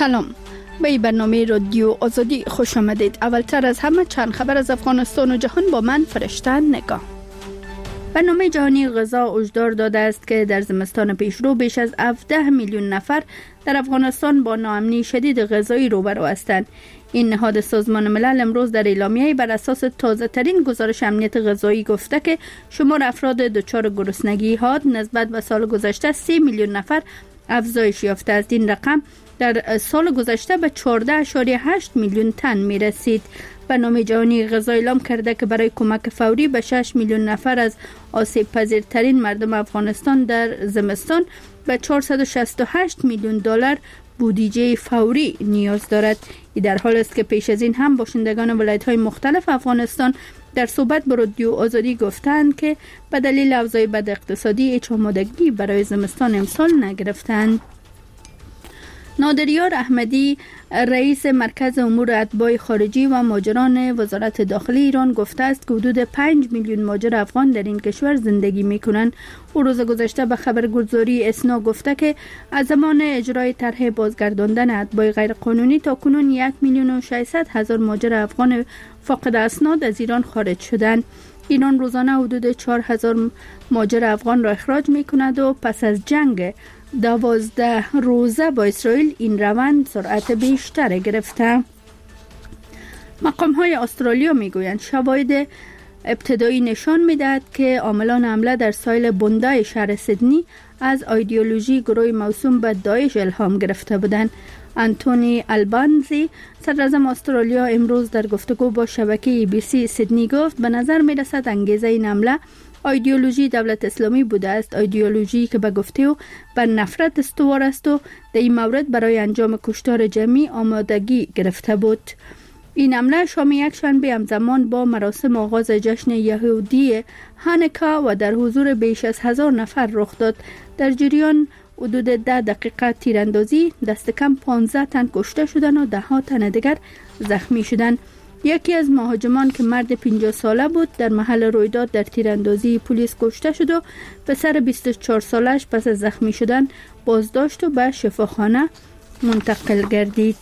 سلام، به این برنامه رادیو آزادی خوش آمدید. اولتر از همه چند خبر از افغانستان و جهان با من فرشته نگاه. برنامه جهانی غذا هشدار داده است که در زمستان پیشرو بیش از 17 میلیون نفر در افغانستان با ناامنی شدید غذایی روبرو هستند. این نهاد سازمان ملل امروز در اعلامیه بر اساس تازه ترین گزارش امنیت غذایی گفته که شمار افراد دچار گرسنگی حاد نسبت به سال گذشته 3 میلیون نفر افزایش یافته است. این رقم در سال گذشته به 14.8 میلیون تن می رسید. برنامه جهانی غذا اعلام کرده که برای کمک فوری به 6 میلیون نفر از آسیب پذیرترین مردم افغانستان در زمستان به 468 میلیون دلار بودجه فوری نیاز دارد. این در حال است که پیش از این هم باشندگان ولایت‌های مختلف افغانستان در صحبت با رادیو آزادی گفتند که به دلیل اوضاع بد اقتصادی هیچ آمادگی برای زمستان امسال نگرفتند. نادریار احمدی رئیس مرکز امور اتباع خارجی و مهاجران وزارت داخلی ایران گفته است که حدود 5 میلیون مهاجر افغان در این کشور زندگی می‌کنند. او روز گذشته به خبرگزاری اسنا گفته که از زمان اجرای طرح بازگرداندن اتباع غیرقانونی تا کنون 1,600,000 مهاجر افغان فاقد اسناد از ایران خارج شدند. ایران روزانه حدود 4,000 مهاجر افغان را اخراج می‌کند و پس از جنگ 12 روزه با اسرائیل این روند سرعت بیشتر گرفته. مقام‌های استرالیا میگویند شواهد ابتدایی نشان میدهد که عاملان حمله در ساحل بوندای شهر سیدنی از ایدئولوژی گروه موسوم به داعش الهام گرفته بودند. انتونی البانزی صدراعظم استرالیا امروز در گفتگو با شبکه ABC سیدنی گفت به نظر میرسد انگیزه این حمله ایدئولوژی دولت اسلامی بوده است، ایدئولوژی که به گفته او بر نفرت استوار است و در این مورد برای انجام کشتار جمعی آمادگی گرفته بود. این حمله شام یک شنبه همزمان با مراسم آغاز جشن یهودی هانوکا و در حضور بیش از 1000 نفر رخ داد. در جریان حدود 10 دقیقه تیراندازی دست کم 15 تن کشته شدند و 10 تن دیگر زخمی شدند. یکی از مهاجمان که مرد 50 ساله بود در محل رویداد در تیراندازی پلیس کشته شد و پسر 24 سالش پس از زخمی شدن بازداشت و به شفاخانه منتقل گردید.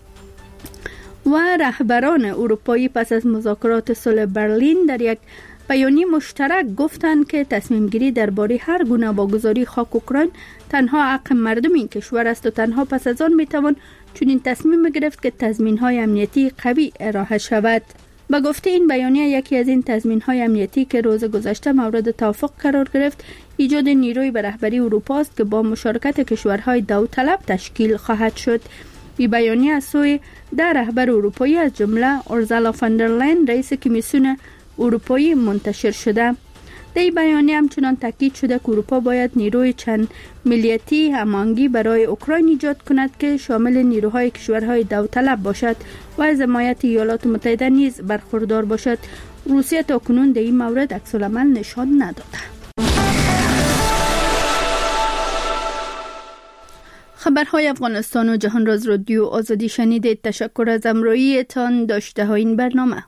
و رهبران اروپایی پس از مذاکرات صلح برلین در یک بیانیه مشترک گفتند که تصمیم گیری درباره هر گونه واگذاری خاک اوکراین تنها حق مردم این کشور است و تنها پس از آن میتوان چون این تصمیم گرفت که تضمین‌های امنیتی قوی ارائه شود. با گفته این بیانیه یکی از این تضمین‌های امنیتی که روز گذشته مورد توافق قرار گرفت ایجاد نیروی به رهبری اروپا است که با مشارکت کشورهای داوطلب تشکیل خواهد شد. این بیانیه از سوی 10 رهبر اروپایی از جمله اورسولا فاندرلاین رئیس کمیسیون اروپایی منتشر شده. در این بیانیه همچنان تاکید شده که اروپا باید نیروی چند ملیتی هماهنگی برای اوکراین ایجاد کند که شامل نیروهای کشورهای داوطلب باشد و از حمایت ایالات متحده نیز برخوردار باشد. روسیه تاکنون در این مورد عکس‌العمل نشان نداده. خبرهای افغانستان و جهان را از رادیو آزادی شنیدید. تشکر از همراهیتان. داشته ها این برنامه.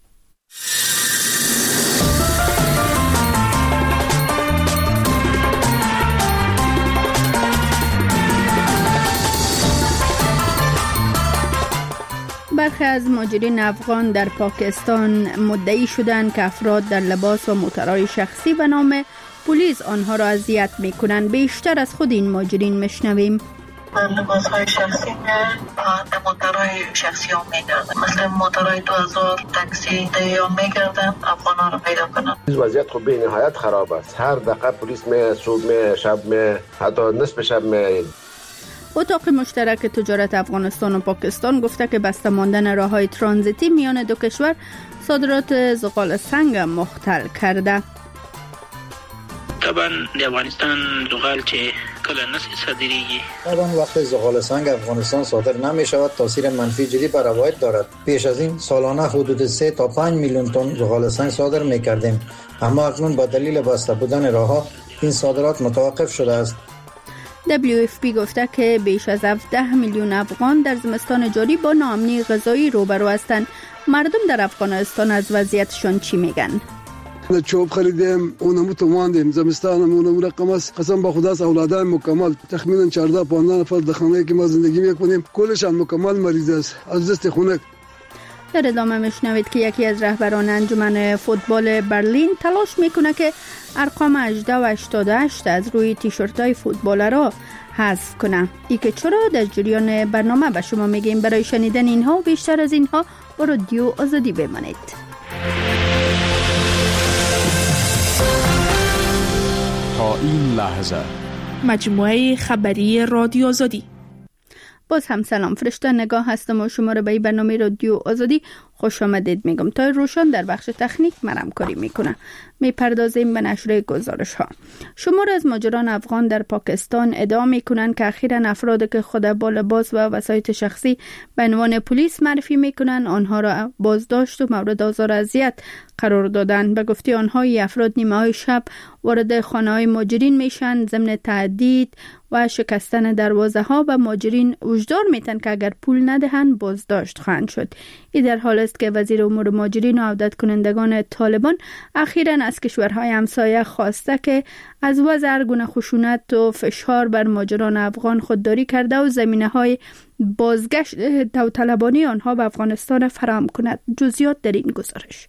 برخی از مهاجرین افغان در پاکستان مدعی شدند که افراد در لباس و موترهای شخصی به نام پلیس آنها را اذیت می‌کنند. بیشتر از خود این مهاجرین میشنویم. لباس‌های شخصی در موترهای شخصی هم میگردن، مثل موترهای 2000 تاکسی دیام میگردن افغان‌ها رو پیدا کنن. وضعیت خب به نهایت خراب است. هر دقیقه پلیس می صبح می شب می حتی نصف شب می. اتاق مشترک تجارت افغانستان و پاکستان گفته که بسته ماندن راه‌های ترانزیتی میان دو کشور صادرات زغال سنگ مختل کرده. طبعا د افغانستان زغال چې کله نس صادریږي طبعا وقت زغال سنگ افغانستان صادر نمی شود تاثیر منفی جدی بر روایت دارد. پیش از این سالانه حدود 3 تا 5 میلیون تن زغال سنگ صادر می کردیم، اما اکنون با دلیل بسته بودن راه‌ها این صادرات متوقف شده است. WFP گفته که بیش از 17 میلیون افغان در زمستان جاری با ناامنی غذایی روبرو هستند. مردم در افغانستان از وضعیتشان چی میگن؟ چوب خریدیم، اونم تو ماندیم، زمستانم اونم رقم است. قسم به خدا اولادای مکمل تخمینا 14 15 نفر در خانه‌ای که ما زندگی میکنیم کلشان مکمل مریض است از دست خنک. در ادامه میشنوید که یکی از رهبران انجمن فوتبال برلین تلاش میکنه که ارقام 18 و 88 از روی تیشرت‌های فوتبالرها حذف کنه. ای که چرا در جریان برنامه به شما میگیم. برای شنیدن اینها و بیشتر از اینها با رادیو آزادی بمانید. تا این لحظه مجموعه خبری رادیو آزادی. باز هم سلام، فرشته نگاه هستم و شما را به برنامه رادیو آزادی خوش آمدید میگم. تا روشن در بخش تکنیک من همکاری میکنه. میپردازیم به نشر گزارش ها. شمار از مهاجران افغان در پاکستان ادعا میکنند که اخیراً افرادی که خود با لباس و وسایط شخصی به عنوان پلیس معرفی میکنند آنها را بازداشت و مورد آزار و اذیت قرار دادند. به گفته آنها این افراد نیمه های شب وارد خانه های مهاجرین میشن، ضمن تهدید و شکستن دروازه ها به مهاجرین وجدار میتن که اگر پول ندهند بازداشت خواهند شد. این در حال است که وزیر امور مهاجرین و عودت کنندگان طالبان اخیراً از کشورهای همسایه خواسته که از وضع هر گونه خشونت و فشار بر مهاجران افغان خودداری کرده و زمینه‌های بازگشت داوطلبانه آنها به افغانستان فراهم کند. جزئیات در این گزارش.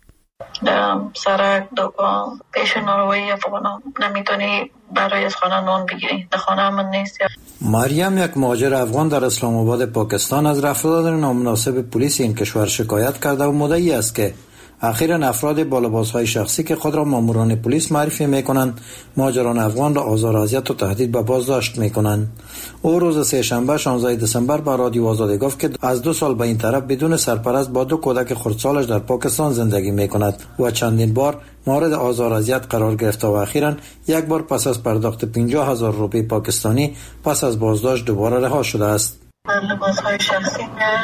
سرک دکان پیش ناروایی افغانان نمیتونی برای از خانه نان بگیری، در خانه من نیست. مریم یک مهاجر افغان در اسلام آباد پاکستان از رفتار نامناسب پلیس این کشور شکایت کرده و مدعی است که اخیراً افراد با لباس‌های شخصی که خود را ماموران پلیس معرفی می‌کنند مهاجران افغان را آزار و اذیت و تهدید به بازداشت می‌کنند. او روز سه‌شنبه 16 دسامبر به رادیو آزادی گفت که از 2 سال به این طرف بدون سرپرست با 2 کودک خردسالش در پاکستان زندگی می‌کند و چندین بار مورد آزار و اذیت قرار گرفته و اخیراً یک بار پس از پرداخت 50,000 روپیه پاکستانی پس از بازداشت دوباره رها شده است. لباس های شخصی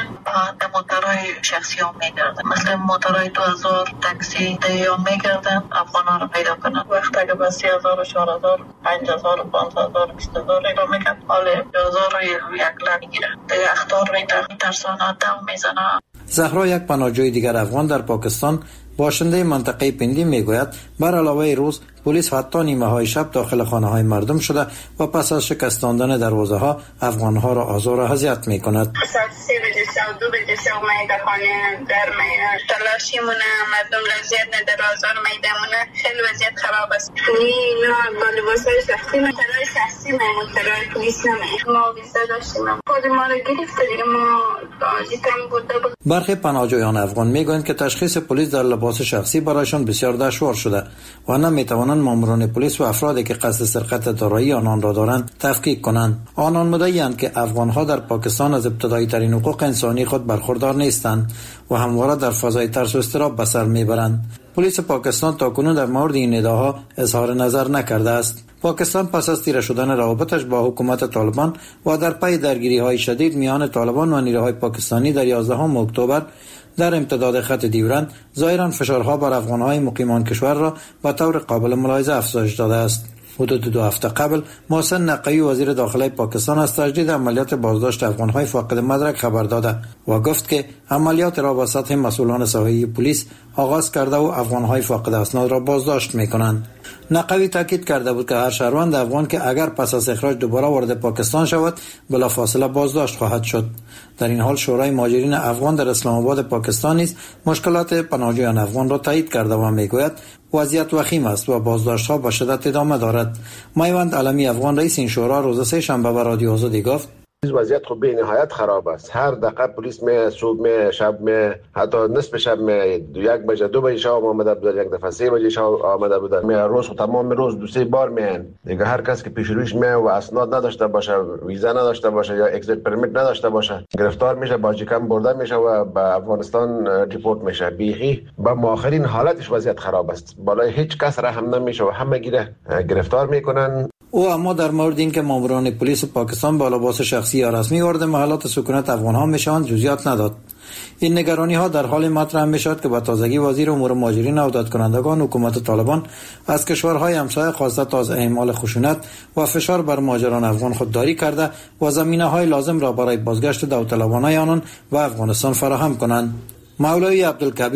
به موترهای شخصی ها میگردن، مثل موترهای 2000 تاکسی یا میگردن افغان ها رو پیدا کنن. وقت اگه با 30,000 و 4,000 5,000 و 5,000 20,000 رو میگن حال 1000 رو 1 لک میگیرن. دیگه اختار میترسانه دم میزنه. زهرا یک پناهجوی دیگر افغان در پاکستان باشنده منطقه پندی میگوید بر علاوه روز پلیس حتی نیمه های شب داخل خانه های مردم شده و پس از شکستاندن دروازه ها افغان ها را آزار و اذیت می کند. ساعت 3 بجه شب 2 بجه شب میده خانه گرمه تلاشی مونه مردم لذیت ندار آزار میده مونه خیلی وضعیت خراب است. نه با لباس های شخصی مترهای شخصی مترهای پلیس نمید ما ویزا داشتیم خود ما رو گرفته دیگه ما آجیتم بوده بود. برخی پناهجویان افغان میگویند که تشخیص پلیس در لباس شخصی برایشان بسیار دشوار شده و نمیتوانند ماموران پلیس و افرادی که قصد سرقت دارایی آنان را دارند تفکیک کنند. آنان مدعی‌اند که افغان‌ها در پاکستان از ابتدایی ترین حقوق انسانی خود برخوردار نیستند و همواره در فضای ترس و اضطراب به سر میبرند. پلیس پاکستان تاکنون در مورد این ادعاها اظهار نظر نکرده است. پاکستان پس از تیره شدن روابطش با حکومت طالبان و در پی درگیری‌های شدید میان طالبان و نیروهای پاکستانی در 11 اکتبر در امتداد خط دیورند ظاهراً فشارها بر افغان‌های مقیمان کشور را به طور قابل ملاحظه افزایش داده است. حدود 2 هفته قبل محسن نقوی وزیر داخلی پاکستان از تجدید عملیات بازداشت افغان‌های فاقد مدرک خبر داده و گفت که عملیات را با سطح مسئولان ساحلی پلیس آغاز کرده و افغان‌های فاقد اسناد را بازداشت می‌کنند. نقوی تاکید کرده بود که هر شهروند افغان که اگر پس از اخراج دوباره وارد پاکستان شود بلافاصله بازداشت خواهد شد. در این حال شورای مهاجرین افغان در اسلام آباد پاکستان نیز مشکلات پناهجویان افغان را تایید کرده و میگوید وضعیت وخیم است و بازداشت‌ها به شدت ادامه دارد. میوند علمی افغان رئیس این شورا روز سه‌شنبه به رادیو آزادی گفت وضعیت خب به نهایت خراب است. هر دقیقه پلیس می صبح می شب می حتی نصف شب می 1 بجه 2 بجه شب آمده بود، یک دفعه 3 بجه شب آمده بود. می روز تمام روز 2-3 بار میان. دیگه هر کس که پیش رویش می و اسناد نداشته باشه، ویزا نداشته باشه یا اگزیت پرمیت نداشته باشه گرفتار میشه، باجیکم برده میشه و به افغانستان ریپورت میشه. بیخی با آخرین حالتش وضعیت خراب است. بالای هیچ کس رحم نمیشه و همه گیره گرفتار میکنن. او اما در مورد اینکه ماموران پلیس پاکستان با لباس شخصی یا رسمی وارد محلات سکونت افغان‌ها میشوند جزئیات نداد. این نگرانی‌ها در حال مطرح میشد که با تازگی وزیر امور مهاجرین و عودت کنندگان حکومت طالبان از کشورهای همسایه خواسته تا از اعمال خشونت و فشار بر مهاجران افغان خودداری کرده و زمینه‌های لازم را برای بازگشت داوطلبانه آنان و افغانستان فراهم کنند. مولوی عبدالکبیر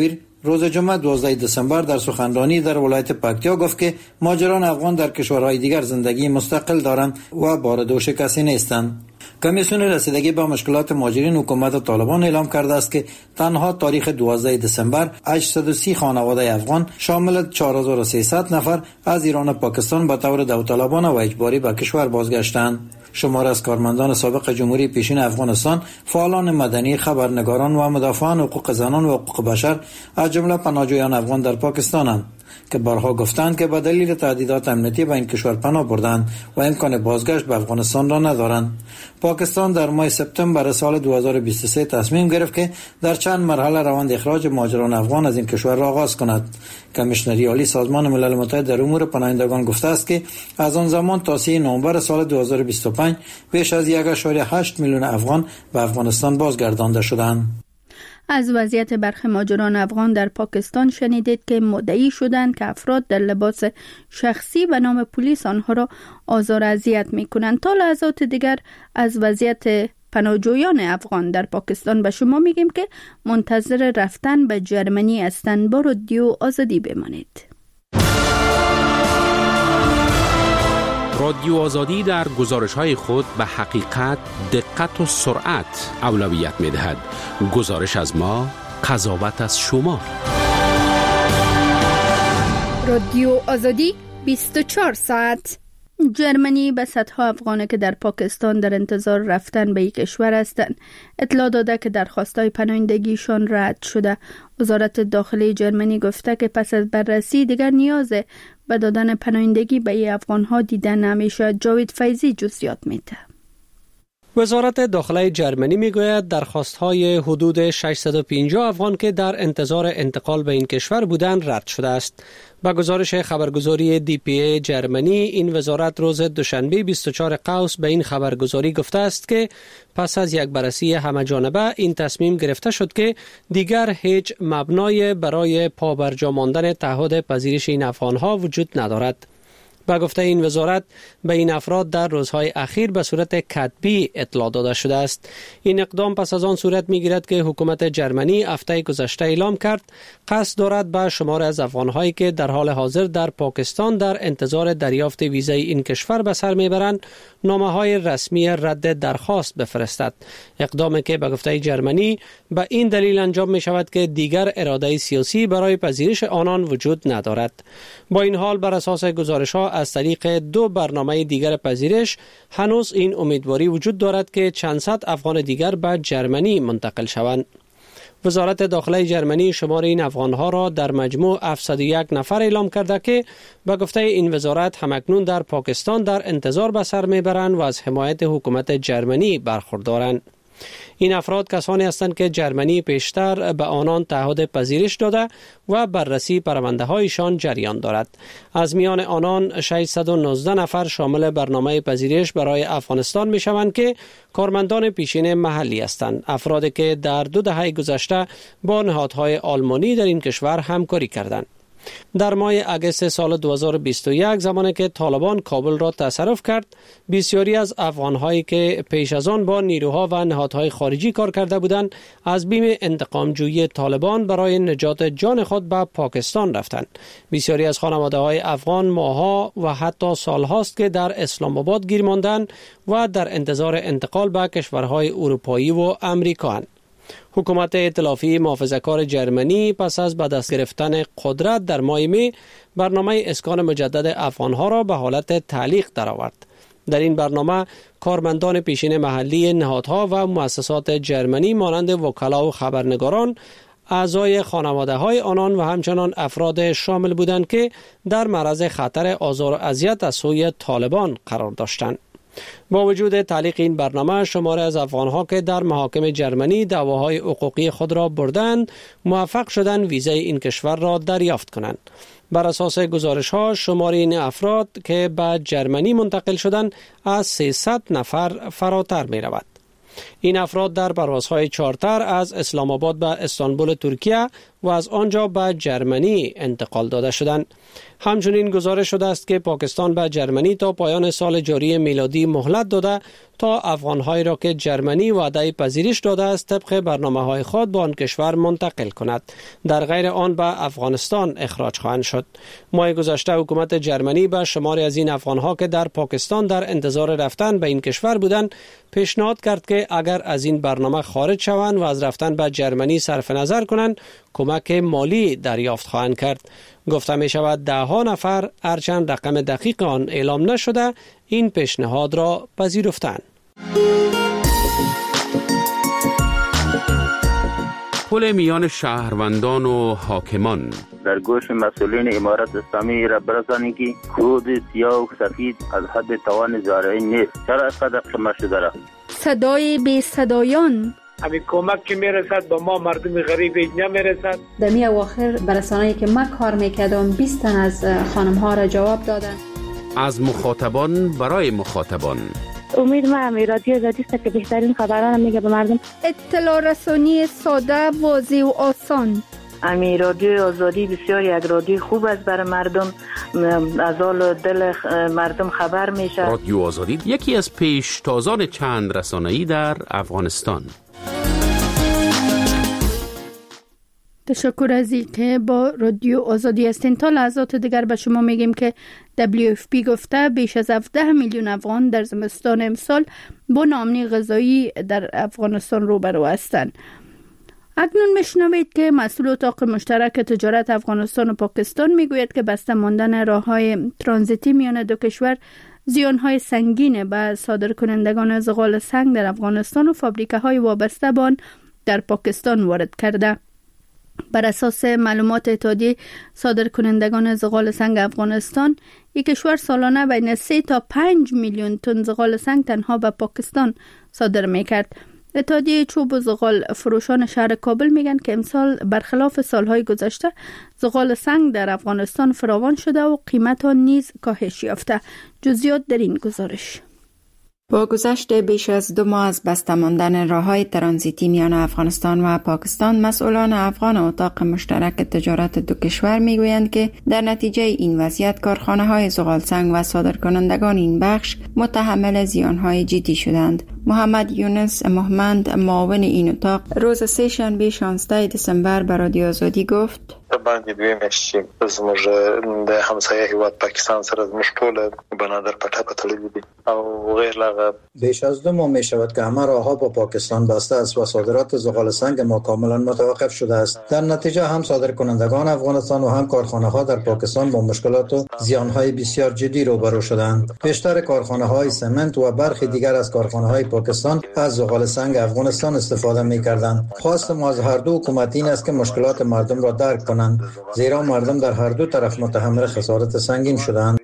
روز جمعه 12 دسامبر در سخنرانی در ولایت پکتیا گفت که مهاجران افغان در کشورهای دیگر زندگی مستقل دارند و بارادوش کسی نیستند. کمیسیون رسیدگی به مشکلات مهاجرین حکومت طالبان اعلام کرده است که تنها تاریخ 12 دسامبر 830 خانواده افغان شامل 4300 نفر از ایران و پاکستان به طور داوطلبانه و اجباری به کشور بازگشتند. شمار از کارمندان سابق جمهوری پیشین افغانستان، فعالان مدنی، خبرنگاران و مدافعان حقوق زنان و حقوق بشر از جمله پناهجویان افغان در پاکستانند که بارها گفتند که به دلیل تهدیدات امنیتی به این کشور پناه بردند و امکان بازگشت به افغانستان را ندارند. پاکستان در ماه سپتامبر سال 2023 تصمیم گرفت که در چند مرحله روند اخراج مهاجران افغان از این کشور را آغاز کند. کمیشنری عالی سازمان ملل متحد در امور پناهندگان گفته است که از آن زمان تا 3 نوامبر سال 2025 بیش از 1.8 میلیون افغان به افغانستان بازگردانده شدند. از وضعیت برخی مهاجران افغان در پاکستان شنیدید که مدعی شدند که افراد در لباس شخصی به نام پلیس آنها را آزار و اذیت می‌کنند. تا لحظات دیگر از وضعیت پناهجویان افغان در پاکستان به شما میگیم که منتظر رفتن به جرمنی هستند. با رادیو آزادی بمانید. رادیو آزادی در گزارش‌های خود به حقیقت، دقت و سرعت اولویت می‌دهد. گزارش از ما، قضاوت از شما. رادیو آزادی 24 ساعت. جرمنی به صدها افغانه که در پاکستان در انتظار رفتن به یک کشور هستند اطلاع داده که درخواست‌های پناهندگیشان رد شده. وزارت داخلی جرمنی گفته که پس از بررسی دیگر نیاز به دادن پناهندگی به این افغان‌ها دیده نمیشه. جاوید فیضی جزئیات میده. وزارت داخلی جرمنی میگوید درخواست‌های حدود 650 افغان که در انتظار انتقال به این کشور بودند رد شده است. با گزارش خبرگزاری DPA جرمنی، این وزارت روز دوشنبه 24 قوس به این خبرگزاری گفته است که پس از یک بررسی همه‌جانبه این تصمیم گرفته شد که دیگر هیچ مبنای برای پابرجا ماندن تعهد پذیرش این افغان‌ها وجود ندارد. با گفته این وزارت به این افراد در روزهای اخیر به صورت کتبی اطلاع داده شده است. این اقدام پس از آن صورت میگیرد که حکومت جرمنی هفته گذشته اعلام کرد قصد دارد به شمار از افغان‌هایی که در حال حاضر در پاکستان در انتظار دریافت ویزای این کشور به سر میبرند نامه‌های رسمی رد درخواست بفرستد. اقدامی که به گفته جرمنی به این دلیل انجام می شود که دیگر اراده سیاسی برای پذیرش آنان وجود ندارد. با این حال بر اساس گزارش‌ها از طریق 2 برنامه دیگر پذیرش هنوز این امیدواری وجود دارد که چند صد افغان دیگر به جرمنی منتقل شوند. وزارت داخلی جرمنی شمار این افغان‌ها را در مجموع 701 نفر اعلام کرده که به گفته این وزارت همکنون در پاکستان در انتظار به سر میبرند و از حمایت حکومت جرمنی برخوردارند. این افراد کسانی هستند که جرمنی پیشتر به آنان تعهد پذیرش داده و بررسی پرونده‌هایشان جریان دارد. از میان آنان 619 نفر شامل برنامه پذیرش برای افغانستان می شوند که کارمندان پیشین محلی هستند. افرادی که در 2 دهه گذشته با نهادهای آلمانی در این کشور همکاری کردند. در ماه اگست سال 2021 زمانی که طالبان کابل را تصرف کرد، بسیاری از افغان‌هایی که پیش از آن با نیروها و نهادهای خارجی کار کرده بودند از بیم انتقام‌جویی طالبان برای نجات جان خود به پاکستان رفتند. بسیاری از خانواده‌های افغان ماه‌ها و حتی سال‌هاست که در اسلام آباد گیر ماندند و در انتظار انتقال به کشورهای اروپایی و آمریکااند. حکومت ائتلافی محافظه‌کار جرمنی پس از به دست گرفتن قدرت در ماه می برنامه اسکان مجدد افغان‌ها را به حالت تعلیق درآورد. در این برنامه کارمندان پیشین محلی نهادها و مؤسسات جرمنی مانند وکلا و خبرنگاران اعضای خانواده‌های آنان و همچنان افراد شامل بودند که در معرض خطر آزار و اذیت از سوی طالبان قرار داشتند. با وجود تعلیق این برنامه، شماری از افغان‌ها که در محاکم جرمنی دعواهای حقوقی خود را بردند، موفق شدند ویزای این کشور را دریافت کنند. بر اساس گزارش‌ها، شمار این افراد که به جرمنی منتقل شدند از 300 نفر فراتر می‌رود. این افراد در پروازهای چارتر از اسلام آباد به استانبول ترکیه و از آنجا به جرمنی انتقال داده شدند. همچنین گزارش شده است که پاکستان به جرمنی تا پایان سال جاری میلادی مهلت داده تا افغان‌هایی را که جرمنی وعده پذیرش داده است طبق برنامه‌های خود به آن کشور منتقل کند. در غیر آن به افغانستان اخراج خواهند شد. ماه گذشته حکومت جرمنی به شماری از این افغان‌ها که در پاکستان در انتظار رفتن به این کشور بودند پیشنهاد کرد که اگر از این برنامه خارج شوند و از رفتن به جرمنی صرف نظر کنند کمک مالی دریافت خواهند کرد. گفته می شود 10 نفر هرچند رقم دقیق آن اعلام نشده این پیشنهاد را پذیرفتند. پل میان شهروندان و حاکمان در گوش مسئولین امارت اسلامی را برسانی که کود سیاه و سفید از حد توان زارعی نیست. چرا قدر شما شده را؟ صدای بی صدایان همین کمک که میرسد به ما مردم غریب نمیرسد. در می اواخر برسانه‌ای که من کار میکردم 20 تن از خانم ها را جواب دادن. از مخاطبان برای مخاطبان. امید ما رادیو آزادی است که بهترین خبران میگه به مردم. اطلاع رسانی ساده، واضح و آسان. امی رادیو آزادی بسیار یک رادیو خوب است برای مردم، از حال دل مردم خبر میشه. رادیو آزادی یکی از پیشتازان چند رسانه‌ای در افغانستان. تشکر از اینکه با رادیو آزادی هستین. تا لحظات دیگر به شما میگیم که WFP گفته بیش از 17 میلیون افغان در زمستان امسال با ناامنی غذایی در افغانستان روبرو هستند. اکنون میشنوید که مسئول اتاق مشترک تجارت افغانستان و پاکستان میگوید که بسته ماندن راههای ترانزیتی میان دو کشور زیانهای سنگین به صادرکنندگان زغال سنگ در افغانستان و فابریکه‌های وابسته به آن در پاکستان وارد کرده. بر اساس معلومات اتحادیه صادرکنندگان زغال سنگ افغانستان، یک کشور سالانه بین 3 تا 5 میلیون تن زغال سنگ تنها به پاکستان صادر میکرد. اتحادیه چوب و زغال فروشان شهر کابل میگن که امسال برخلاف سالهای گذشته زغال سنگ در افغانستان فراوان شده و قیمت آن نیز کاهش یافته. جزئیات در این گزارش. با گذشت بیش از 2 ماه از بسته ماندن راه‌های ترانزیتی میان افغانستان و پاکستان، مسئولان افغان اتاق مشترک تجارت دو کشور میگویند که در نتیجه این وضعیت کارخانه‌های زغال سنگ و صادرکنندگان این بخش متحمل زیان‌های جدی شدند. محمد یونس محمد، معاون این اتاق، روز سه شنبه 16 دسامبر به رادیو آزادی گفت: باندې دوی میاشتې زموږ د همسایه هیواد پاکستان سره زموږ ټول بنادر پټه تړلې دي او غیر لاغه. بیش از 2 ماه می شود که همه راهها با پاکستان بسته است و صادرات زغال سنگ ما کاملا متوقف شده است. در نتیجه هم صادرکنندگان افغانستان و هم کارخانه‌ها در پاکستان با مشکلات و زیان‌های بسیار جدی روبرو شدند. بیشتر کارخانه‌های سمنت و برخی دیگر از کارخانه‌های پاکستان از زغال سنگ افغانستان استفاده می‌کردند. خواست ما از هر دو حکومت این است که مشکلات مردم را درک کنند، زیرا مردم در هر دو طرف متحمل خسارت سنگین شدند.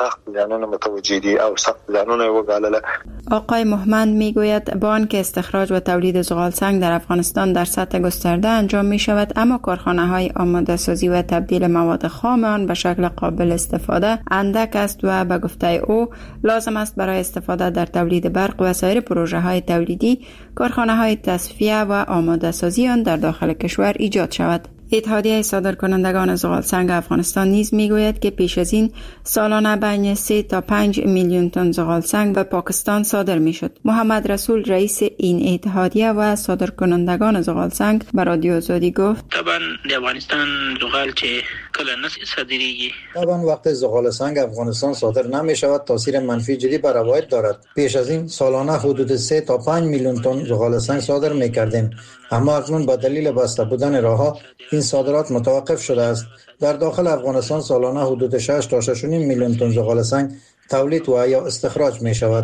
آقای محمد میگوید با آنکه استخراج و تولید زغال سنگ در افغانستان در سطح گسترده انجام می شود، اما کارخانه های آماده سازی و تبدیل مواد خام آن به شکل قابل استفاده اندک است و به گفته او لازم است برای استفاده در تولید برق و سایر پروژه های تولیدی کارخانه های تصفیه و آماده سازی آن در داخل کشور ایجاد شود. اتحادیه صادرکنندگان زغال سنگ افغانستان نیز میگوید که پیش از این سالانه بین 3 تا 5 میلیون تن زغال سنگ به پاکستان صادر میشد. محمد رسول، رئیس این اتحادیه و صادرکنندگان زغال سنگ، به رادیو آزادی گفت: طبعا د افغانستان زغال چې کله نس صادریږي، طبعا وقت زغال سنگ افغانستان صادر نمی شود تاثیر منفی جدی بر روایت دارد. پیش از این سالانه حدود 3 تا 5 میلیون تن زغال سنگ صادر می کردیم، اما اکنون با دلیل بسته بودن راهها این صادرات متوقف شده است. در داخل افغانستان سالانه حدود 6 تا 6.5 میلیون تن زغال سنگ تولید و یا استخراج می شود.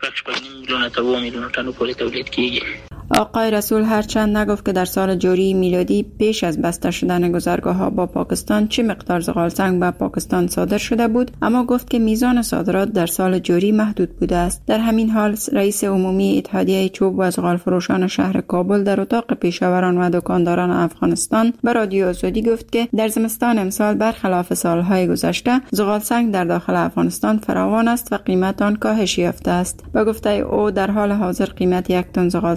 آقای رسول هرچند نگفت که در سال جاری میلادی پیش از بسته شدن گذرگاه‌ها با پاکستان چه مقدار زغال سنگ به پاکستان صادر شده بود، اما گفت که میزان صادرات در سال جاری محدود بوده است. در همین حال رئیس عمومی اتحادیه چوب و زغال فروشان شهر کابل در اتاق پیشاوران و دکانداران افغانستان به رادیو آزادی گفت که در زمستان امسال برخلاف سالهای گذشته زغال سنگ در داخل افغانستان فراوان است و قیمت آن کاهش یافته است. به گفته او در حال حاضر قیمت یک تن زغال سنگ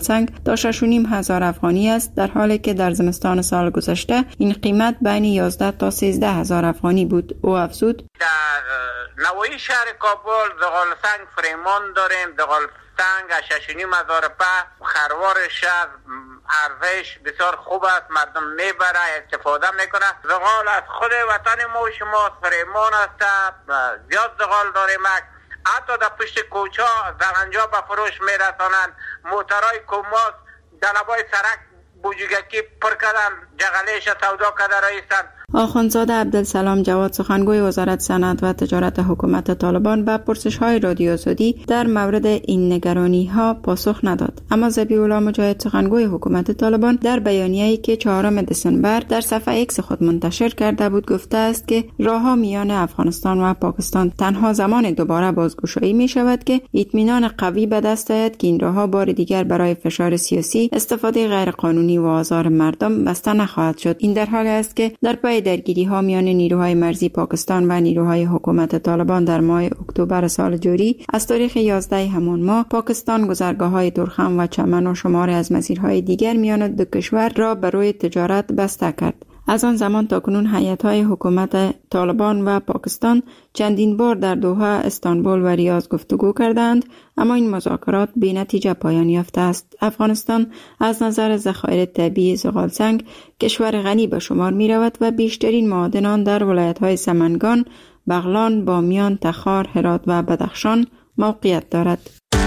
تا 6,500 افغانی است، در حالی که در زمستان سال گذشته این قیمت بین 11 تا 13,000 افغانی بود. او افزود: در نواحی شهر کابل زغالسنگ فریمان داریم، زغالسنگ 6,500 روپیه، خروار شهر ارزش بسیار خوب است، مردم میبره استفاده میکنه. زغال از خود وطن ما و شما فریمان است، زیاد زغال داریم. حتی در پشت کوچه زغنجا به فروش میرسانند، موترهای کماس دلبای سرک بوجگکی پر کردن، جغلیش سودا کرده رئیسن. آخوندزاده عبدالسلام جواد، سخنگوی وزارت صنعت و تجارت حکومت طالبان، به پرسش‌های رادیو آزادی در مورد این نگرانی‌ها پاسخ نداد. اما ذبیح الله مجاهد، سخنگوی حکومت طالبان، در بیانیه‌ای که 4 دسامبر در صفحه ایکس خود منتشر کرده بود گفته است که راه‌ها میان افغانستان و پاکستان تنها زمان دوباره بازگشایی می‌شود که اطمینان قوی به دست آید که این راه‌ها بار دیگر برای فشار سیاسی، استفاده غیرقانونی و آزار مردم بسته نخواهد شد. این در حالی است که در پی درگیری‌ها میان نیروهای مرزی پاکستان و نیروهای حکومت طالبان در ماه اکتبر سال جاری از تاریخ 11 همان ماه، پاکستان گذرگاه‌های تورخم و چمن و شماری از مسیرهای دیگر میان دو کشور را برای تجارت بسته کرد. از آن زمان تا کنون هیئت‌های حکومت طالبان و پاکستان چندین بار در دوحه، استانبول و ریاض گفتگو کردند، اما این مذاکرات بی نتیجه پایان یافته است. افغانستان از نظر ذخایر طبیعی زغالسنگ کشور غنی به شمار می رود و بیشترین معادنان در ولایت‌های سمنگان، بغلان، بامیان، تخار، هرات و بدخشان موقعیت دارد.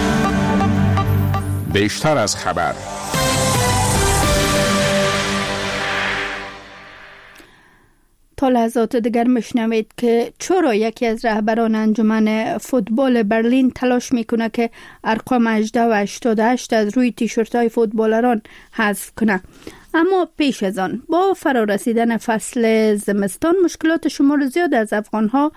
بیشتر از خبر. تا لحظات دیگر میشنوید که چرا یکی از رهبران انجمن فوتبال برلین تلاش میکنه که ارقام 18 و 88 از روی تیشرت‌های فوتبالران حذف کنه. اما پیش از آن، با فرارسیدن فصل زمستان، مشکلات شمار زیاد از افغانها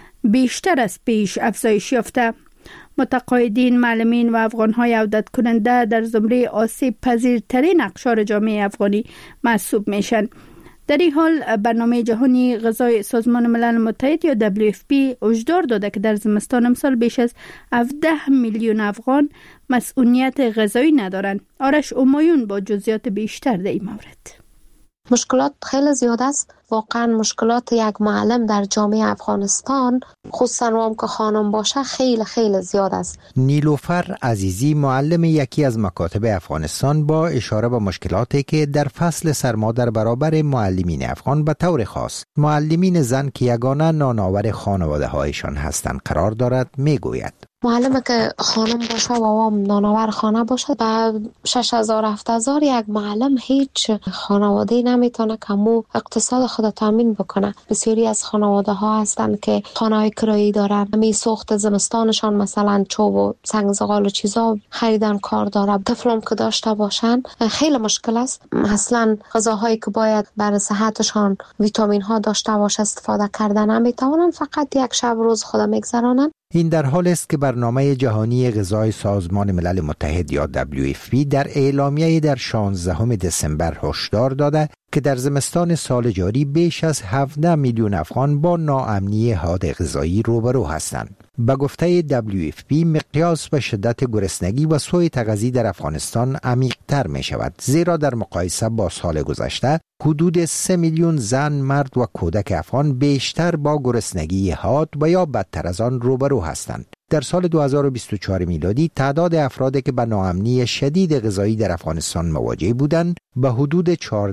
بیشتر از پیش افزایش یافته. متقاعدین، معلمین و افغانهای عودت کننده در زمره آسیب پذیرترین اقشار جامعه افغانی محسوب میشن. در این حال برنامه جهانی غذای سازمان ملل متحد یا WFP هشدار داده که در زمستان امسال بیش از 17 میلیون افغان مسئولیت غذایی ندارند. آرش امایون با جزئیات بیشتر در این مورد. مشکلات خیلی زیاد است. واقعا مشکلات یک معلم در جامعه افغانستان، خصوصا هم که خانم باشه، خیلی زیاد است. نیلوفر عزیزی، معلم یکی از مکاتب افغانستان، با اشاره به مشکلاتی که در فصل سرما در برابر معلمین افغان به طور خاص معلمین زن که یگانه نانآور خانواده هایشان هستند قرار دارد میگوید. معلم که خانم باشه و هم نانآور خانه باشه، با 6,000-7,000 یک معلم هیچ خانواده‌ای نمیتونه که مو اقتصاد خود تامین بکنه. بسیاری از خانواده ها هستن که خانه‌های کرایی دارن، می سوخت زمستانشان مثلا چوب و سنگ زغال و چیزا خریدن کار داره. طفلم که داشته باشن خیلی مشکل است. اصلا غذاهایی که باید برای صحتشان ویتامین ها داشته باشه استفاده کردن نمیتونن، فقط یک شب روز خود میگذرانن. این در حال است که برنامه جهانی غذای سازمان ملل متحد یا WFP در اعلامیه در 16 دسامبر هشدار داده که در زمستان سال جاری بیش از 17 میلیون افغان با ناامنی حاد غذایی روبرو هستند. به گفته WFP مقیاس و شدت گرسنگی و سوء تغذیه در افغانستان عمیق‌تر می شود، زیرا در مقایسه با سال گذشته حدود 3 میلیون زن، مرد و کودک افغان بیشتر با گرسنگی حاد و یا بدتر از آن روبرو هستند. در سال 2024 میلادی تعداد افرادی که به ناامنی شدید غذایی در افغانستان مواجه بودند به حدود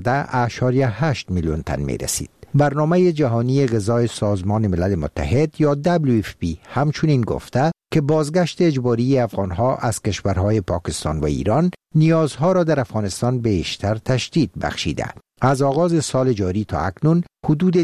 14.8 میلیون تن می رسید. برنامه جهانی غذای سازمان ملل متحد یا WFP همچنین گفته که بازگشت اجباری افغانها از کشورهای پاکستان و ایران نیازها را در افغانستان بیشتر تشدید بخشیده. از آغاز سال جاری تا اکنون حدود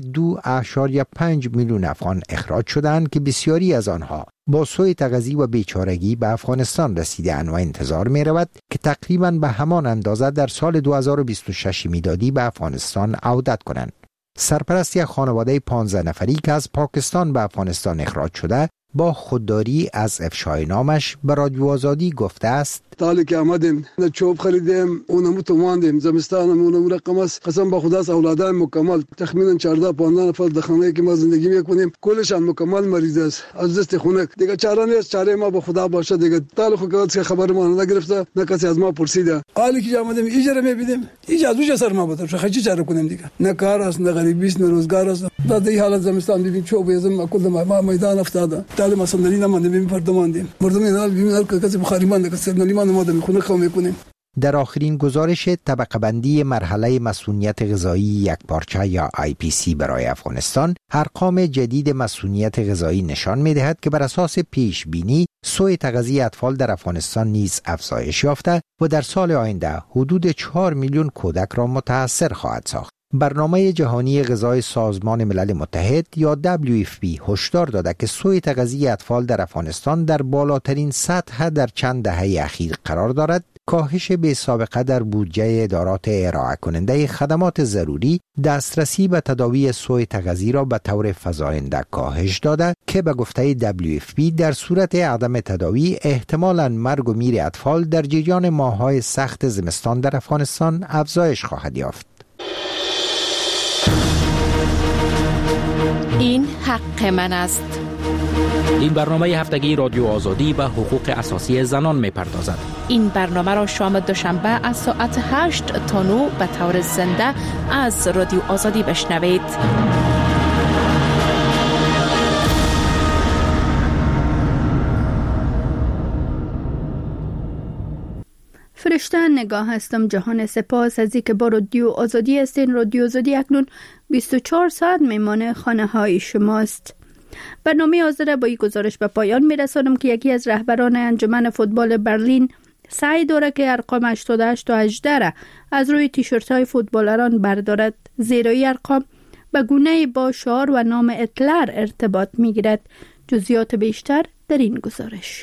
2.5 میلیون افغان اخراج شدند که بسیاری از آنها با سوء تغذیه و بیچارگی به افغانستان رسیدند و انتظار می رود که تقریباً به همان اندازه در سال 2026 میلادی به افغانستان عودت کنند. سرپرست یک خانواده 15 نفری که از پاکستان به افغانستان اخراج شده با خودداری از افشای نامش به رادیو آزادی گفته است: تالی که آمدیم چوب خریدیم، اونمو توماندیم، زمستانم اونمو رقم است. قسم با خدا است اولادم مکمل تخمینا 14-15 نفر در خانه که ما زندگی میکنیم کلشان مکمل مریض است از دست خنک. دیگه چاره نیست، چاره ما با خدا باشه دیگه. تالی خود که خبر ما نگرفته، نه کسی از ما پرسیده. حالی که آمدیم اجاره میبینیم، اجازه سر ما بده، چه چاره کنیم دیگه. نه کار است، نه غریبی است، نه روزگار است. در این حالت زمستان ببین چوب یزم کل ما میدان افتاده. تالی ما صندلی نماندیم، پردماندیم. مردم اینا ببین هر کسی بخاری مانده که صندلی در آخرین گزارش طبقه بندی مرحله مسئولیت غذایی یکپارچه یا IPC برای افغانستان، ارقام جدید مسئولیت غذایی نشان می‌دهد که بر اساس پیش بینی سوء تغذیه اطفال در افغانستان نیز افزایش یافته و در سال آینده حدود 4 میلیون کودک را متاثر خواهد ساخت. برنامه جهانی غذای سازمان ملل متحد یا WFP هشدار داده که سوء تغذیه اطفال در افغانستان در بالاترین سطح در چند دهه اخیر قرار دارد. کاهش بی سابقه در بودجه ادارات ارائه کننده خدمات ضروری دسترسی به تداوی سوء تغذیه را به طور فزاینده کاهش داده که به گفته WFP در صورت عدم تداوی احتمالاً مرگ و میر اطفال در جریان ماه‌های سخت زمستان در افغانستان افزایش خواهد یافت. این حق من است. این برنامه هفتگی رادیو آزادی به حقوق اساسی زنان می‌پردازد. این برنامه را شام دوشنبه از ساعت 8 تا 9 به طور زنده از رادیو آزادی بشنوید. فرشته نگاه هستم جهان سپاس از اینکه با رادیو آزادی هستین. رادیو آزادی اکنون 24 ساعت میمانه خانه های شماست. برنامه حاضر با این گزارش به پایان میرسانم که یکی از رهبران انجمن فوتبال برلین سعی داره که ارقام 88 تا 18 را از روی تیشرت های فوتبالران بردارد، زیرا این ارقام به گونه با شعار و نام هیتلر ارتباط میگیرد. جزئیات بیشتر در این گزارش.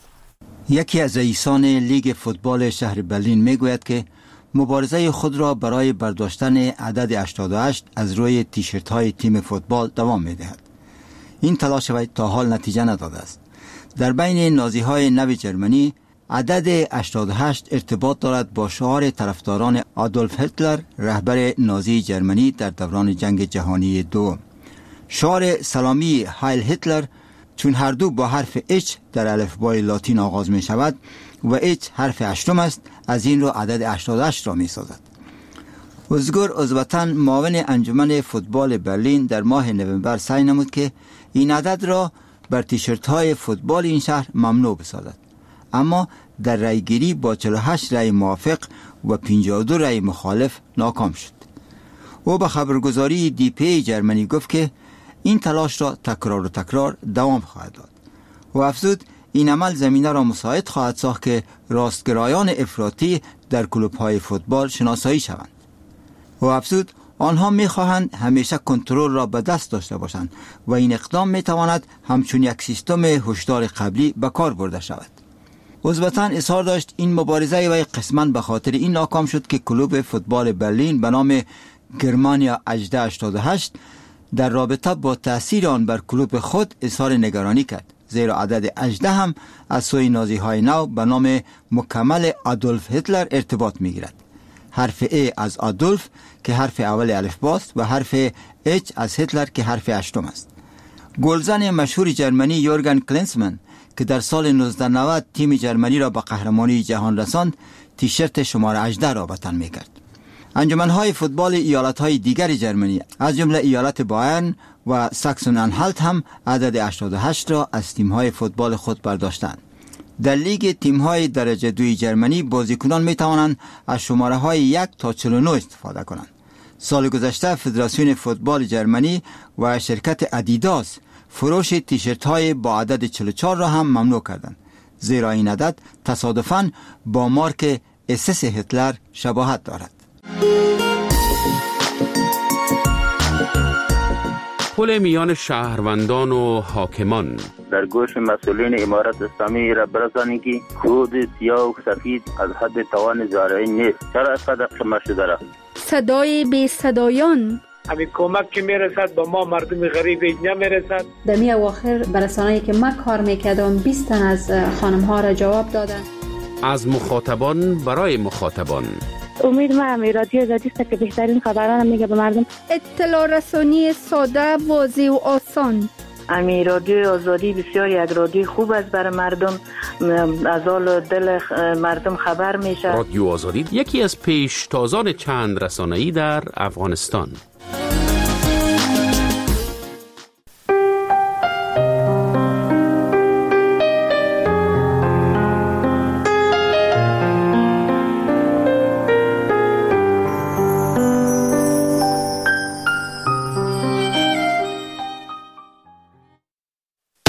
یکی از رئیسان لیگ فوتبال شهر برلین میگوید که مبارزه خود را برای برداشتن عدد 88 از روی تیشرت های تیم فوتبال دوام میدهد. این تلاش وی تا حال نتیجه نداده است. در بین نازی های نو جرمنی عدد 88 ارتباط دارد با شعار طرفداران آدولف هیتلر، رهبر نازی جرمنی در دوران جنگ جهانی دوم. شعار سلامی هایل هیتلر چون هر دو با حرف H در الفبای لاتین آغاز می شود و H حرف هشتم است، از این رو عدد 88 را می سازد. ازگور عضوتن معاون انجمن فوتبال برلین در ماه نوامبر سعی نمود که این عدد را بر تیشرت های فوتبال این شهر ممنوع بسازد، اما در رأیگیری با 48 رأی موافق و 52 رأی مخالف ناکام شد. او به خبرگزاری دیپی جرمنی گفت که این تلاش را تکرار دوام خواهد داد و افزود این عمل زمینه را مساعد خواهد ساخت که راستگرایان افراطی در کلوب‌های فوتبال شناسایی شوند. و افزود آنها می‌خواهند همیشه کنترل را به دست داشته باشند و این اقدام می‌تواند همچون یک سیستم هشدار قبلی به کار برده شود. عضوتن اظهار داشت این مبارزه و قسماً به خاطر این ناکام شد که کلوب فوتبال برلین به نام گرمانیا 88 در رابطه با تأثیر آن بر کلوب خود اظهار نگرانی کرد، زیرا عدد 18 هم از سوی نازی های نو به نام مکمل آدولف هیتلر ارتباط می گیرد. حرف A از آدولف که حرف اول الفباست و حرف H از هیتلر که حرف هشتم است. گلزن مشهور جرمنی یورگن کلینسمن که در سال 1990 تیم جرمنی را به قهرمانی جهان رساند، تیشرت شماره 18 را به تن می کرد. انجمن‌های فوتبال ایالت‌های دیگر جرمنی از جمله ایالت بایرن و ساکسون انهالت هم عدد 88 را از تیم‌های فوتبال خود برداشتند. در لیگ تیم‌های درجه دوی جرمنی بازیکنان می‌توانند از شماره‌های 1 تا 49 استفاده کنند. سال گذشته فدراسیون فوتبال جرمنی و شرکت ادیداس فروش تیشرت‌های با عدد 44 را هم ممنوع کردند، زیرا این عدد تصادفاً با مارک SS هیتلر شباهت دارد. پل میان شهروندان و حاکمان در گوش مسئولین امارت اسلامی را برسانید که کود سیاه و سفید از حد توان زارعین نیست. چرا اینقدر خمه شده را؟ صدای بی صدایان همین کمک که میرسد به ما مردم غریب نمیرسد. در می اواخر برسانه‌ای که من کار میکردم 20 تن از خانم ها را جواب دادن. از مخاطبان برای مخاطبان. امید ما رادیو آزادی است که بهترین خبران میگه به مردم. اطلاع رسانی ساده، واضح و آسان. امی رادیو آزادی بسیار یک رادیو خوب است برای مردم، از حال دل مردم خبر میشه. رادیو آزادی یکی از پیشتازان چند رسانه‌ای در افغانستان.